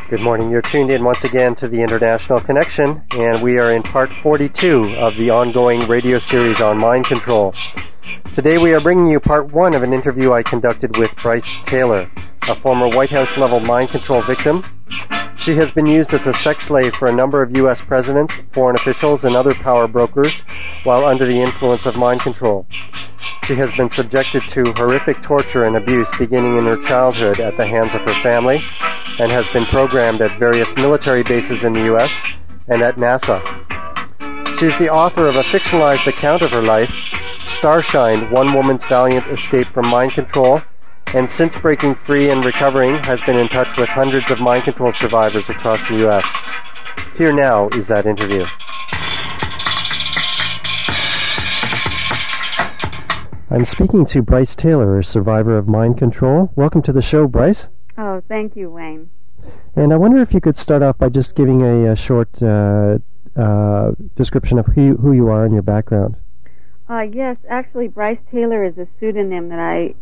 Good morning. You're tuned in once again to the International Connection, and we are in part 42 of the ongoing radio series on mind control. Today we are bringing you part 1 of an interview I conducted with Bryce Taylor, a former White House-level mind control victim. She has been used as a sex slave for a number of U.S. presidents, foreign officials, and other power brokers while under the influence of mind control. She has been subjected to horrific torture and abuse beginning in her childhood at the hands of her family, and has been programmed at various military bases in the U.S. and at NASA. She is the author of a fictionalized account of her life, Starshine, One Woman's Valiant Escape from Mind Control, and since breaking free and recovering, has been in touch with hundreds of mind control survivors across the U.S. Here now is that interview. I'm speaking to Bryce Taylor, a survivor of mind control. Welcome to the show, Bryce. Oh, thank you, Wayne. And I wonder if you could start off by just giving a short description of who you are and your background. Yes, actually, Bryce Taylor is a pseudonym that I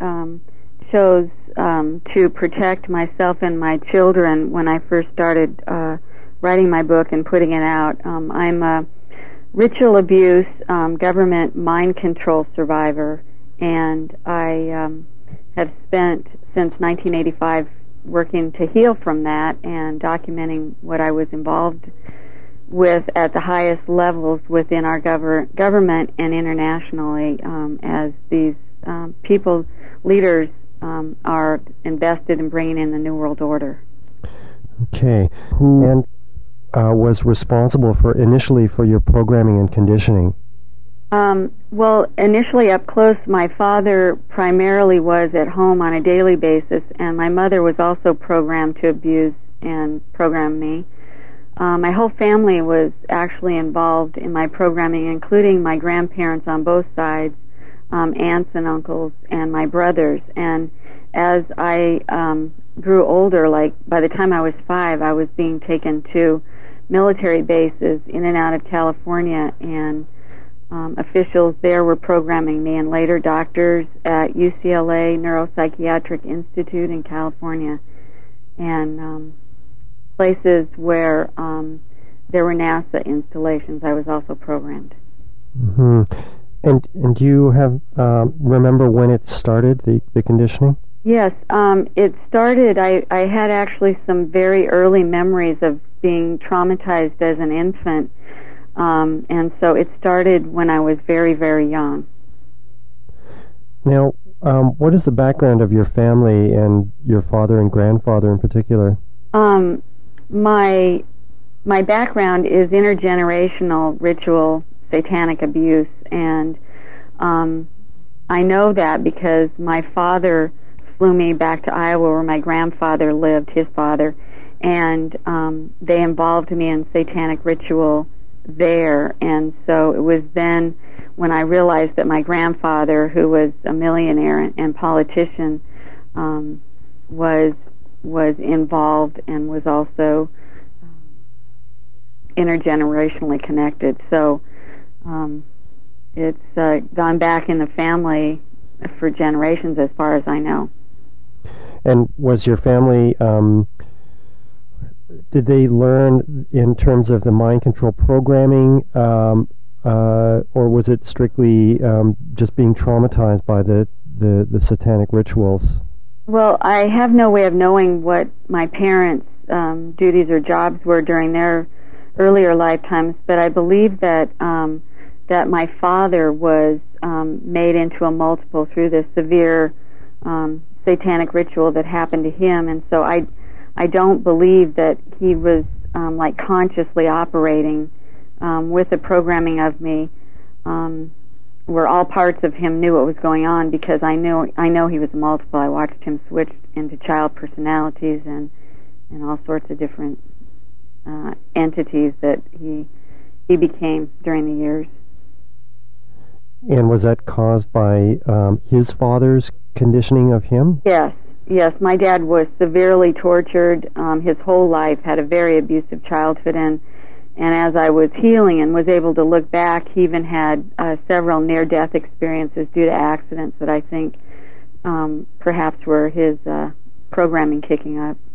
chose to protect myself and my children when I first started writing my book and putting it out. I'm a ritual abuse, government mind control survivor, and I have spent since 1985 working to heal from that and documenting what I was involved with at the highest levels within our government and internationally, as these people, leaders, are invested in bringing in the New World Order. Okay. Who was responsible initially for your programming and conditioning? Well, initially up close, my father primarily was at home on a daily basis, and my mother was also programmed to abuse and program me. My whole family was actually involved in my programming, including my grandparents on both sides, aunts and uncles, and my brothers. And as I grew older, like by the time I was 5, I was being taken to military bases in and out of California, and officials there were programming me, and later doctors at UCLA Neuropsychiatric Institute in California, and places where there were NASA installations. I was also programmed. Mm-hmm. And do you have remember when it started, the conditioning? Yes, it started. I had actually some very early memories of being traumatized as an infant, and so it started when I was very, very young. Now, what is the background of your family and your father and grandfather in particular? My background is intergenerational ritual satanic abuse, and I know that because my father flew me back to Iowa where my grandfather lived, his father, and they involved me in satanic ritual there. And so it was then when I realized that my grandfather, who was a millionaire and politician, was involved and was also intergenerationally connected. So it's gone back in the family for generations as far as I know. And was your family, did they learn in terms of the mind control programming, or was it strictly just being traumatized by the satanic rituals? Well, I have no way of knowing what my parents' duties or jobs were during their earlier lifetimes, but I believe that that my father was made into a multiple through this severe satanic ritual that happened to him, and so I don't believe that he was like consciously operating with the programming of me, where all parts of him knew what was going on, because I know he was a multiple. I watched him switch into child personalities and all sorts of different entities that he became during the years. And was that caused by his father's conditioning of him? Yes. My dad was severely tortured his whole life, had a very abusive childhood, and as I was healing and was able to look back, he even had several near-death experiences due to accidents that I think perhaps were his programming kicking up.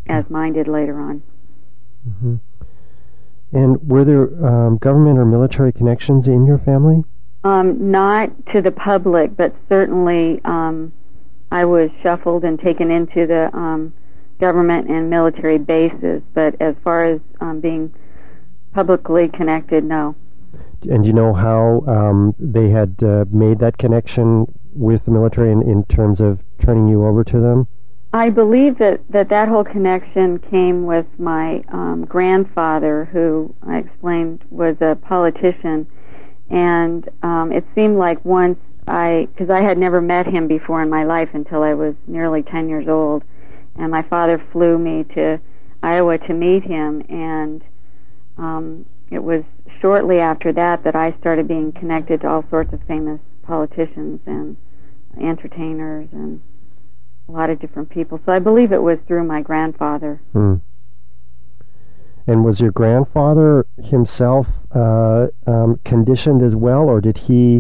as mine did later on. Mm-hmm. And were there government or military connections in your family? Not to the public, but certainly I was shuffled and taken into the government and military bases. But as far as being publicly connected, no. And you know how they had made that connection with the military in terms of turning you over to them? I believe that whole connection came with my grandfather, who I explained was a politician, and it seemed like once because I had never met him before in my life until I was nearly 10 years old, and my father flew me to Iowa to meet him, and it was shortly after that I started being connected to all sorts of famous politicians and entertainers and a lot of different people. So I believe it was through my grandfather. Hmm. And was your grandfather himself conditioned as well, or did he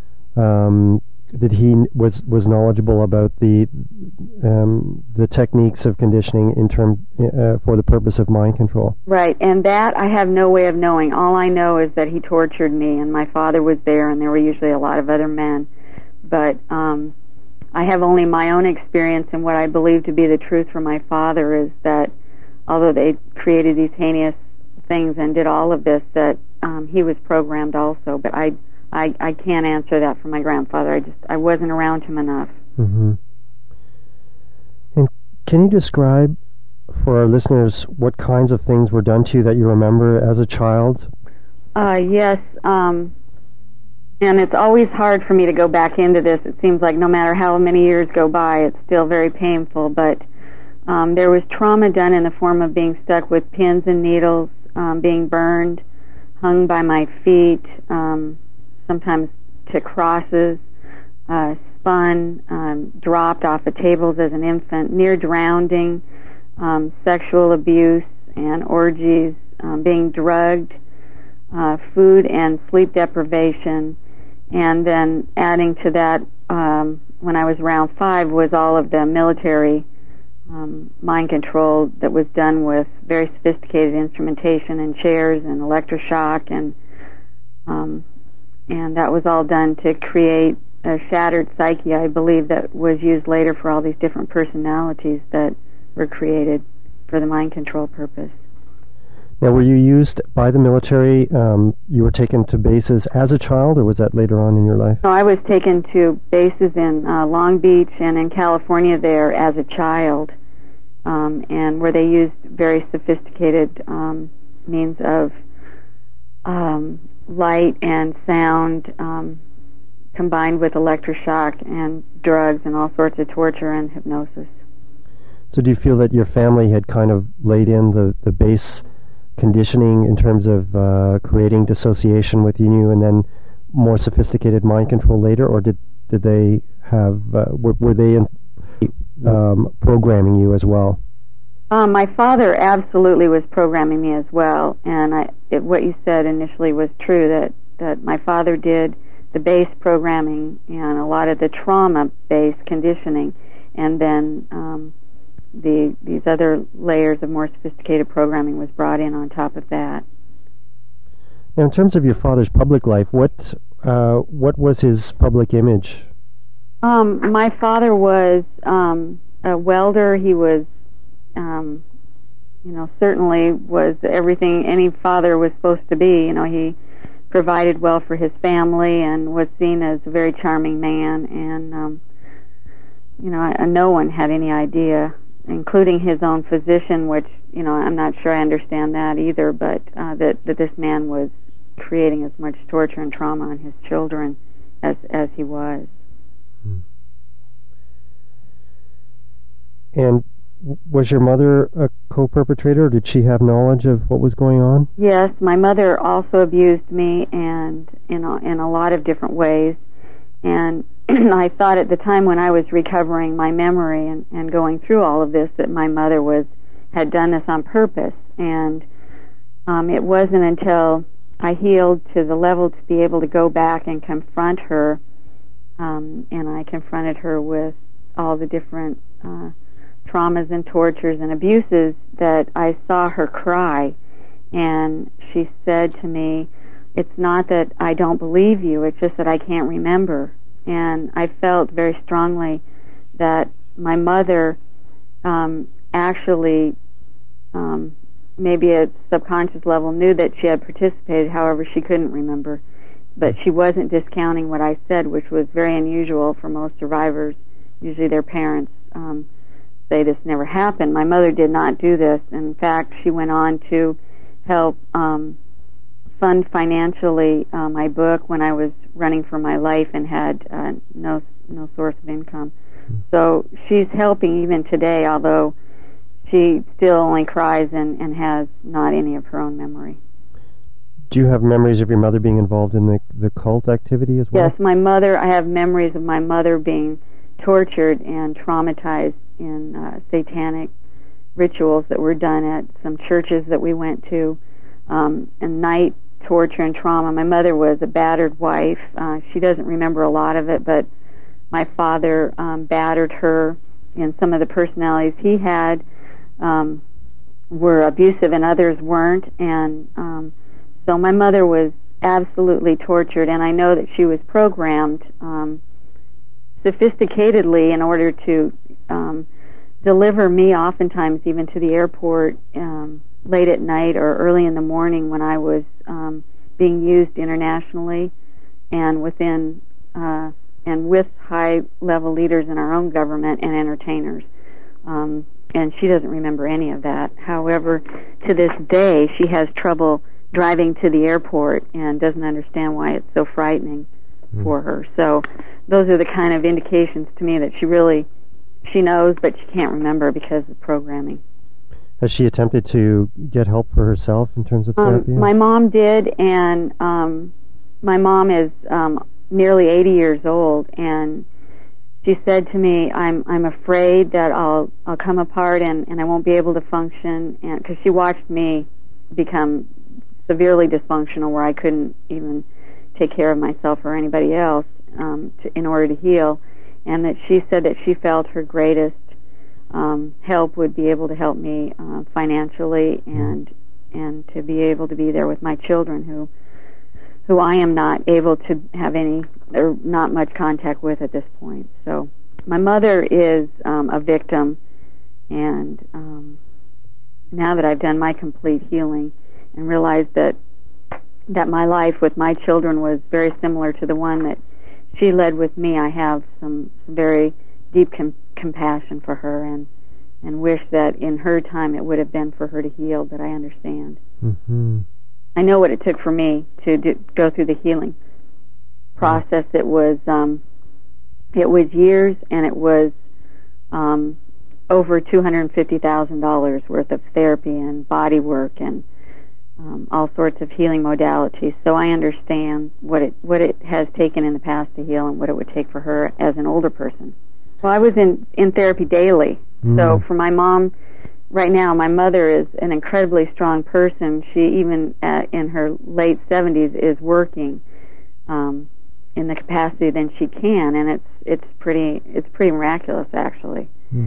was knowledgeable about the techniques of conditioning for the purpose of mind control? Right, and that I have no way of knowing. All I know is that he tortured me, and my father was there, and there were usually a lot of other men. But I have only my own experience, and what I believe to be the truth from my father is that although they created these heinous things and did all of this, that he was programmed also. But I can't answer that for my grandfather. I wasn't around him enough. Mm-hmm. And can you describe for our listeners what kinds of things were done to you that you remember as a child? Yes. And it's always hard for me to go back into this. It seems like no matter how many years go by, it's still very painful. But there was trauma done in the form of being stuck with pins and needles, being burned, hung by my feet, sometimes to crosses, spun, dropped off of tables as an infant, near drowning, sexual abuse and orgies, being drugged, food and sleep deprivation. And then adding to that, when I was around 5, was all of the military mind control that was done with very sophisticated instrumentation and chairs and electroshock, and that was all done to create a shattered psyche, I believe, that was used later for all these different personalities that were created for the mind control purpose. Now, were you used by the military? You were taken to bases as a child, or was that later on in your life? No, I was taken to bases in Long Beach and in California there as a child, and where they used very sophisticated means of light and sound combined with electroshock and drugs and all sorts of torture and hypnosis. So do you feel that your family had kind of laid in the base conditioning in terms of creating dissociation within you and then more sophisticated mind control later, or did they have were they programming you as well? My father absolutely was programming me as well, and what you said initially was true, that my father did the base programming and a lot of the trauma-based conditioning, and then these other layers of more sophisticated programming was brought in on top of that. Now, in terms of your father's public life, what was his public image? My father was a welder. He was, certainly was everything any father was supposed to be. He provided well for his family and was seen as a very charming man. And, no one had any idea, including his own physician, which, I'm not sure I understand that either, but that this man was creating as much torture and trauma on his children as he was. And was your mother a co-perpetrator, or did she have knowledge of what was going on? Yes, my mother also abused me, and in a lot of different ways. And I thought at the time when I was recovering my memory and going through all of this that my mother had done this on purpose. And it wasn't until I healed to the level to be able to go back and confront her, and I confronted her with all the different traumas and tortures and abuses that I saw her cry. And she said to me, "It's not that I don't believe you, it's just that I can't remember." And I felt very strongly that my mother actually, maybe at subconscious level, knew that she had participated, however she couldn't remember. But she wasn't discounting what I said, which was very unusual for most survivors. Usually their parents say this never happened. My mother did not do this. In fact, she went on to help fund financially my book when I was running for my life and had no source of income. So she's helping even today, although she still only cries and has not any of her own memory. Do you have memories of your mother being involved in the cult activity as well? Yes, my mother, I have memories of my mother being tortured and traumatized in satanic rituals that were done at some churches that we went to, and night torture and trauma. My mother was a battered wife. She doesn't remember a lot of it, but my father battered her, and some of the personalities he had were abusive and others weren't, and so my mother was absolutely tortured, and I know that she was programmed sophisticatedly in order to deliver me oftentimes even to the airport late at night or early in the morning when I was being used internationally and within and with high-level leaders in our own government and entertainers. And she doesn't remember any of that. However, to this day, she has trouble driving to the airport and doesn't understand why it's so frightening for her. So those are the kind of indications to me that she knows, but she can't remember because of programming. Has she attempted to get help for herself in terms of therapy? My mom did, and my mom is nearly 80 years old, and she said to me, I'm afraid that I'll come apart and I won't be able to function, and because she watched me become severely dysfunctional where I couldn't even take care of myself or anybody else in order to heal, and that she said that she felt her greatest help would be able to help me financially and to be able to be there with my children who I am not able to have any or not much contact with at this point. So my mother is a victim, and now that I've done my complete healing and realized that my life with my children was very similar to the one that she led with me, I have some very deep compassion for her and wish that in her time it would have been for her to heal, but I understand. Mm-hmm. I know what it took for me to go through the healing process. It was years, and it was over $250,000 worth of therapy and body work and all sorts of healing modalities. So I understand what it has taken in the past to heal and what it would take for her as an older person. Well, I was in therapy daily. So for my mom, right now, my mother is an incredibly strong person. She, even in her late 70s, is working in the capacity that she can, and it's pretty miraculous, actually.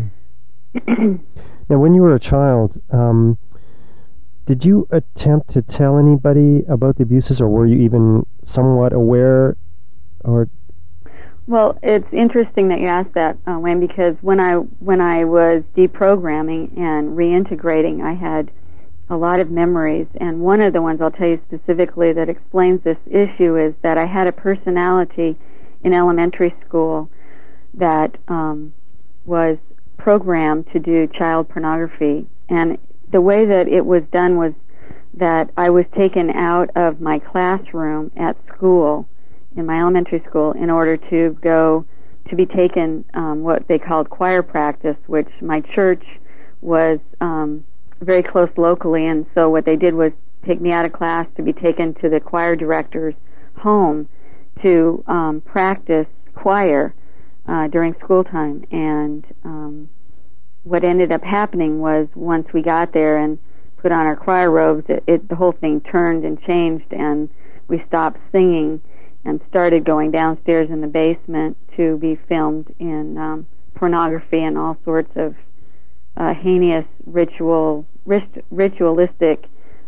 Now, when you were a child, did you attempt to tell anybody about the abuses, or were you even somewhat aware? Or well, it's interesting that you asked that, Wayne, because when I was deprogramming and reintegrating, I had a lot of memories, and one of the ones I'll tell you specifically that explains this issue is that I had a personality in elementary school that was programmed to do child pornography, and the way that it was done was that I was taken out of my classroom at school, in my elementary school, in order to go to be taken what they called choir practice, which my church was very close locally, and so what they did was take me out of class to be taken to the choir director's home to practice choir during school time. And what ended up happening was once we got there and put on our choir robes, the whole thing turned and changed, and we stopped singing and started going downstairs in the basement to be filmed in pornography and all sorts of heinous ritualistic,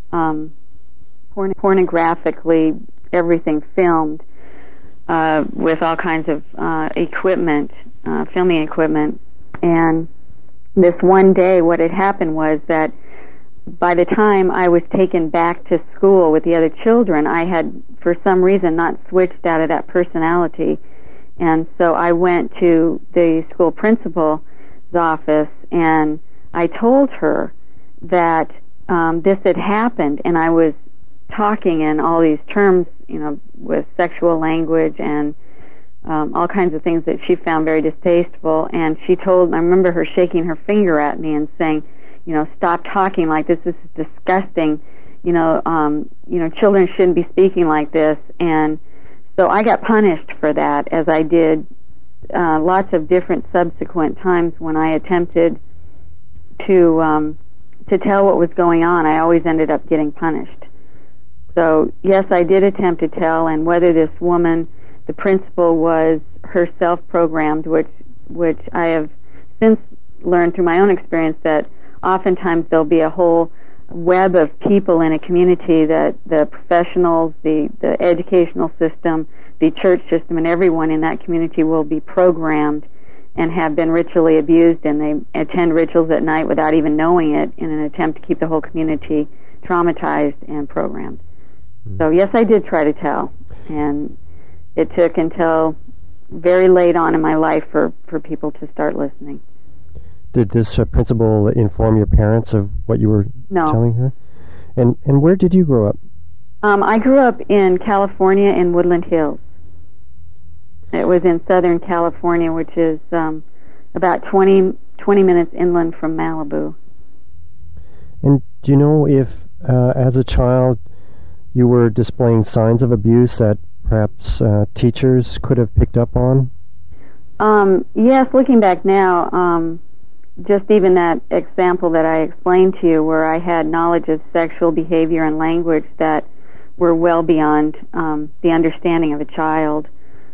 pornographically everything filmed with all kinds of equipment, filming equipment. And this one day, what had happened was that by the time I was taken back to school with the other children, I had, for some reason, not switched out of that personality. And so I went to the school principal's office, and I told her that this had happened, and I was talking in all these terms, with sexual language and all kinds of things that she found very distasteful. And I remember her shaking her finger at me and saying, stop talking like this. This is disgusting. Children shouldn't be speaking like this. And so I got punished for that, as I did lots of different subsequent times when I attempted to tell what was going on. I always ended up getting punished. So yes, I did attempt to tell, and whether this woman, the principal, was herself programmed, which I have since learned through my own experience that oftentimes there'll be a whole web of people in a community, that the professionals, the educational system, the church system, and everyone in that community will be programmed and have been ritually abused, and they attend rituals at night without even knowing it in an attempt to keep the whole community traumatized and programmed. So yes, I did try to tell, and it took until very late on in my life for people to start listening. Did this principal inform your parents of what you were telling her? And where did you grow up? I grew up in California in Woodland Hills. It was in Southern California, which is about 20 minutes inland from Malibu. And do you know if, as a child, you were displaying signs of abuse that perhaps teachers could have picked up on? Yes, looking back now, just even that example that I explained to you, where I had knowledge of sexual behavior and language that were well beyond the understanding of a child.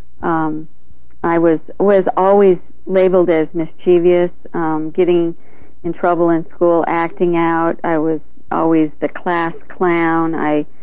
I was always labeled as mischievous, getting in trouble in school, acting out. I was always the class clown.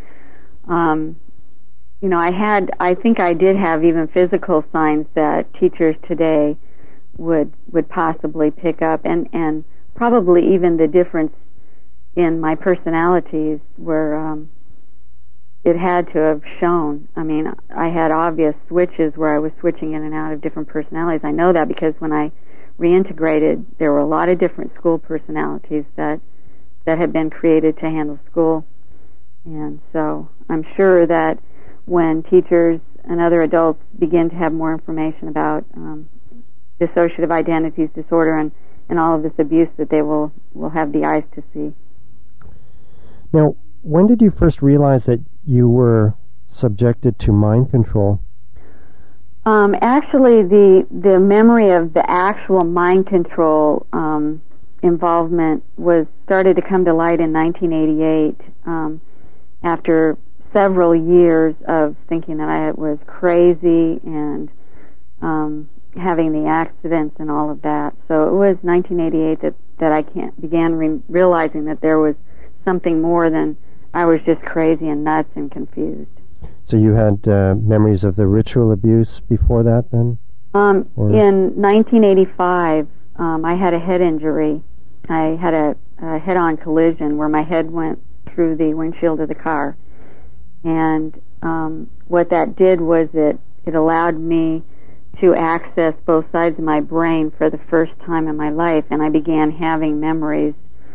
I think I did have even physical signs that teachers today would possibly pick up, and probably even the difference in my personalities where it had to have shown. I mean, I had obvious switches where I was switching in and out of different personalities. I know that because when I reintegrated, there were a lot of different school personalities that had been created to handle school. And so I'm sure that when teachers and other adults begin to have more information about dissociative identities disorder and all of this abuse, that they will have the eyes to see. Now, when did you first realize that you were subjected to mind control? Actually, the memory of the actual mind control involvement started to come to light in 1988 after several years of thinking that I was crazy and having the accidents and all of that. So it was 1988 that I began realizing that there was something more than I was just crazy and nuts and confused. So you had memories of the ritual abuse before that then? In 1985, I had a head injury. I had a head-on collision where my head went through the windshield of the car. And what that did was it allowed me to access both sides of my brain for the first time in my life, and I began having memories,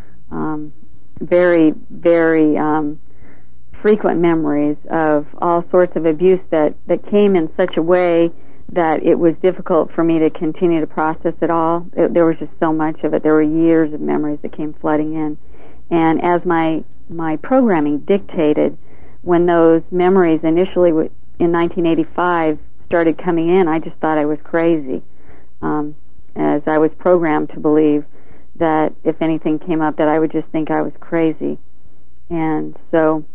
very, very frequent memories of all sorts of abuse that came in such a way that it was difficult for me to continue to process it all. There was just so much of it. There were years of memories that came flooding in. And as my programming dictated, when those memories initially in 1985 started coming in, I just thought I was crazy, as I was programmed to believe that if anything came up that I would just think I was crazy. And so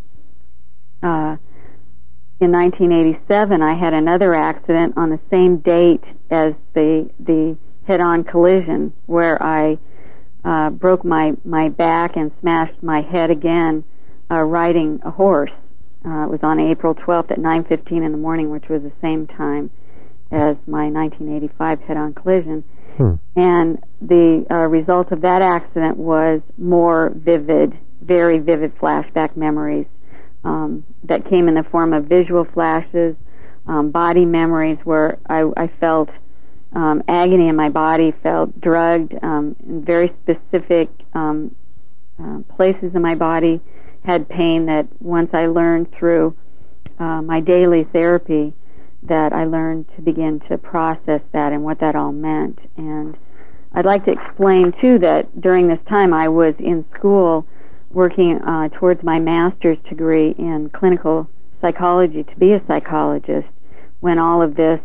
in 1987 I had another accident on the same date as the head-on collision, where I broke my back and smashed my head again riding a horse. It was on April 12th at 9:15 in the morning, which was the same time as my 1985 head-on collision. And the result of that accident was more vivid, very vivid flashback memories that came in the form of visual flashes, body memories where I felt agony in my body, felt drugged in very specific places in my body, had pain that once I learned through my daily therapy that I learned to begin to process that and what that all meant. And I'd like to explain, too, that during this time I was in school working towards my master's degree in clinical psychology to be a psychologist when all of this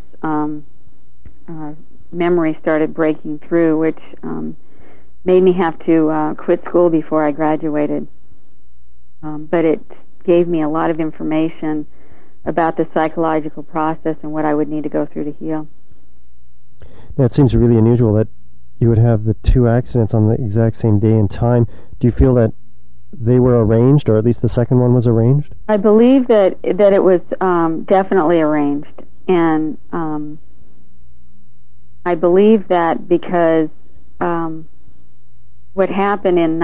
memory started breaking through, which made me have to quit school before I graduated. But it gave me a lot of information about the psychological process and what I would need to go through to heal. Now, it seems really unusual that you would have the two accidents on the exact same day and time. Do you feel that they were arranged, or at least the second one was arranged? I believe that it was definitely arranged. And I believe that because what happened in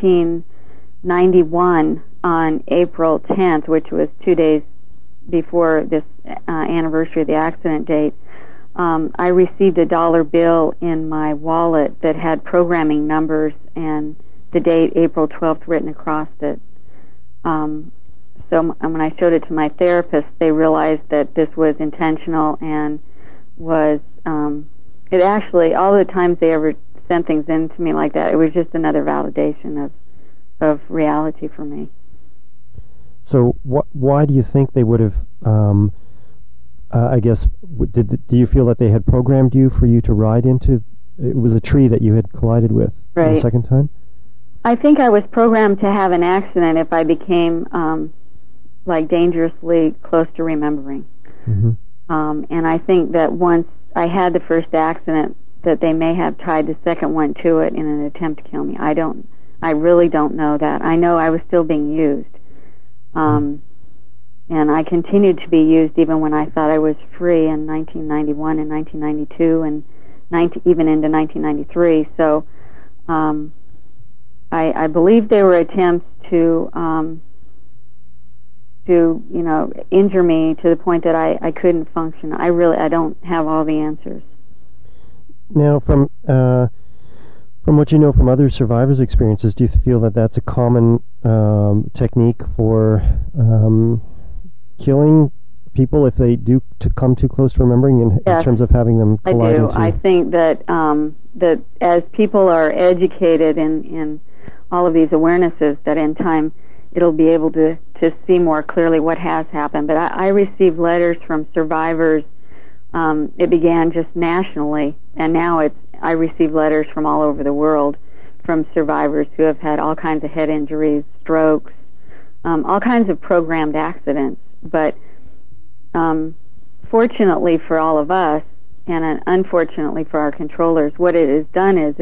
1991 on April 10th, which was 2 days before this anniversary of the accident date, I received a $1 bill in my wallet that had programming numbers and the date April 12th written across it. So when I showed it to my therapist, they realized that this was intentional and was, it actually, all the times they ever sent things in to me like that, it was just another validation of reality for me. So why do you think they would have, I guess, do you feel that they had programmed you for you to ride into? It was a tree that you had collided with the second time? I think I was programmed to have an accident if I became dangerously close to remembering. Mm-hmm. And I think that once I had the first accident, that they may have tied the second one to it in an attempt to kill me. I really don't know that. I know I was still being used. And I continued to be used even when I thought I was free in 1991 and 1992 and even into 1993. So I believe there were attempts to injure me to the point that I couldn't function. I don't have all the answers. Now, from what you know from other survivors' experiences, do you feel that that's a common technique for killing people if they do come too close to remembering in terms of having them collide? I do. I think that that as people are educated in all of these awarenesses, that in time it'll be able to see more clearly what has happened. But I received letters from survivors. It began just nationally, and now I receive letters from all over the world from survivors who have had all kinds of head injuries, strokes, all kinds of programmed accidents. But fortunately for all of us, and unfortunately for our controllers, what it has done is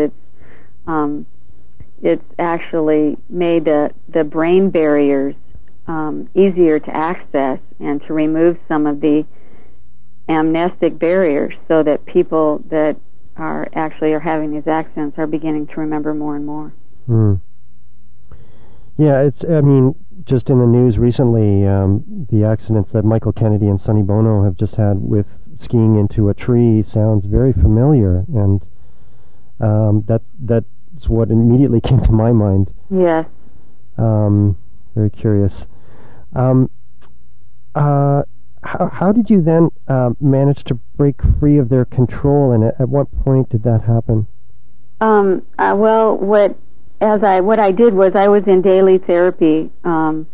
it's actually made the brain barriers easier to access and to remove some of the amnestic barriers, so that people that are having these accidents are beginning to remember more and more. Yeah, just in the news recently, the accidents that Michael Kennedy and Sonny Bono have just had with skiing into a tree sounds very familiar, and that's what immediately came to my mind. Yes. Very curious. How did you then manage to break free of their control, and at what point did that happen? Well, what I did was I was in daily therapy from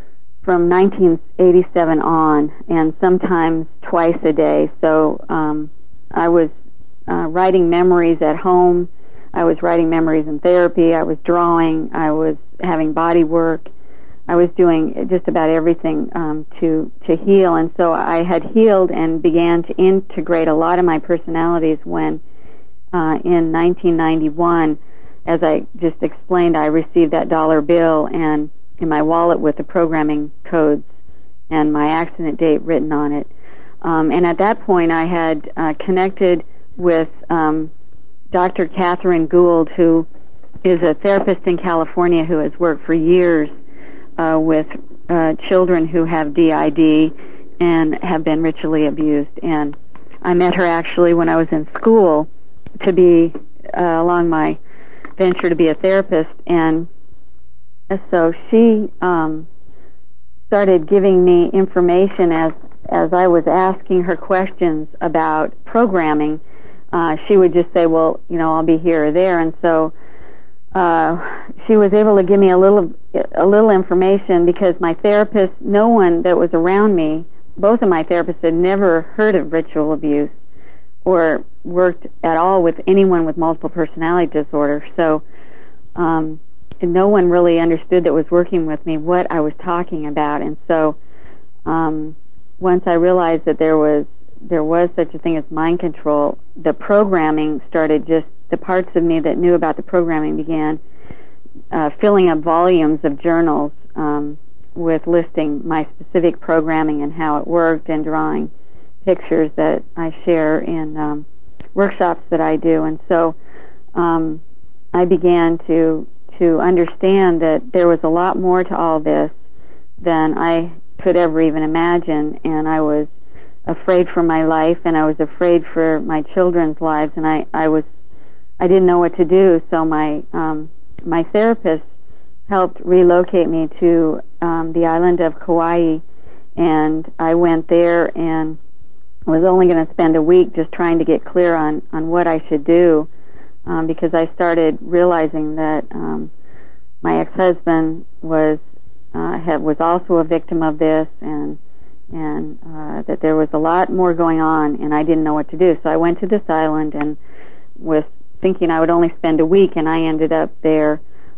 1987 on, and sometimes twice a day. So I was writing memories at home. I was writing memories in therapy. I was drawing. I was having body work. I was doing just about everything to heal. And so I had healed and began to integrate a lot of my personalities when in 1991 as I just explained, I received that dollar bill and in my wallet with the programming codes and my accident date written on it. And at that point, I had connected with Dr. Catherine Gould, who is a therapist in California who has worked for years with children who have DID and have been ritually abused. And I met her actually when I was in school to be along my venture to be a therapist, and so she started giving me information as I was asking her questions about programming. She would just say, well, I'll be here or there, and so she was able to give me a little information, because my therapist, no one that was around me, both of my therapists had never heard of ritual abuse or worked at all with anyone with multiple personality disorder. So no one really understood that was working with me what I was talking about. And so once I realized that there was such a thing as mind control, the programming started, just the parts of me that knew about the programming began filling up volumes of journals with listing my specific programming and how it worked, and drawing pictures that I share in workshops that I do. And so I began to understand that there was a lot more to all this than I could ever even imagine, and I was afraid for my life, and I was afraid for my children's lives, and I didn't know what to do. So my therapist helped relocate me to the island of Kauai, and I went there and was only going to spend a week just trying to get clear on what I should do, because I started realizing that my ex-husband was also a victim of this, and that there was a lot more going on, and I didn't know what to do. So I went to this island and was thinking I would only spend a week, and I ended up there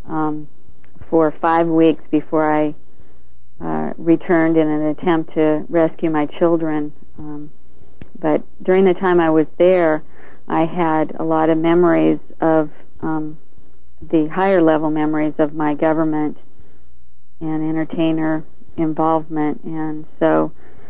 for 5 weeks before I returned in an attempt to rescue my children. But during the time I was there, I had a lot of memories of the higher level memories of my government and entertainer involvement. And so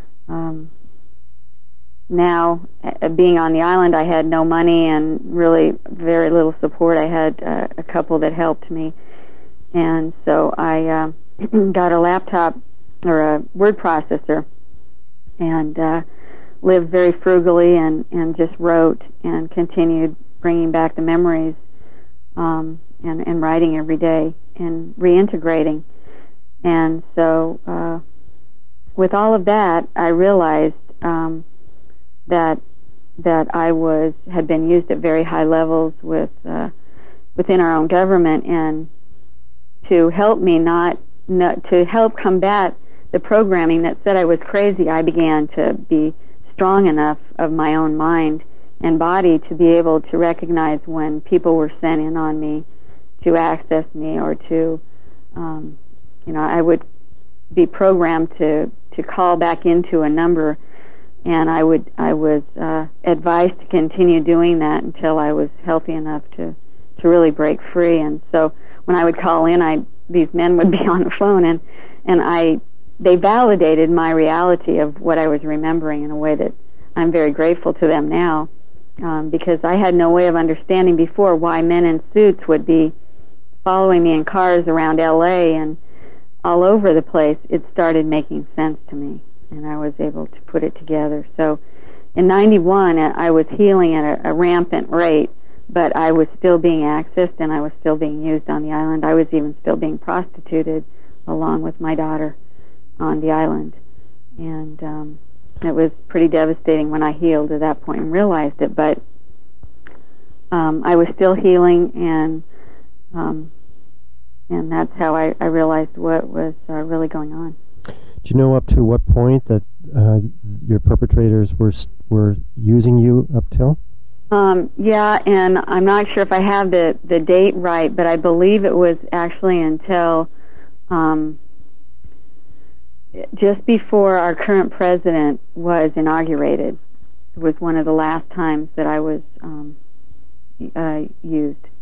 now, being on the island, I had no money and really very little support. I had a couple that helped me. And so I got a laptop or a word processor and lived very frugally and just wrote and continued bringing back the memories and writing every day and reintegrating. And so with all of that, I realized that I had been used at very high levels within our own government, and to help me to help combat the programming that said I was crazy, I began to be strong enough of my own mind and body to be able to recognize when people were sent in on me to access me, or to, I would be programmed to call back into a number, and I was advised to continue doing that until I was healthy enough to really break free. And so when I would call in, these men would be on the phone, and they validated my reality of what I was remembering in a way that I'm very grateful to them now, because I had no way of understanding before why men in suits would be following me in cars around L.A. and all over the place. It started making sense to me, and I was able to put it together. So in 91, I was healing at a rampant rate, but I was still being accessed, and I was still being used on the island. I was even still being prostituted along with my daughter on the island. And it was pretty devastating when I healed at that point and realized it, but I was still healing, and that's how I realized what was really going on. Do you know up to what point that your perpetrators were using you up till? Yeah, and I'm not sure if I have the date right, but I believe it was actually until just before our current president was inaugurated. It was one of the last times that I was used.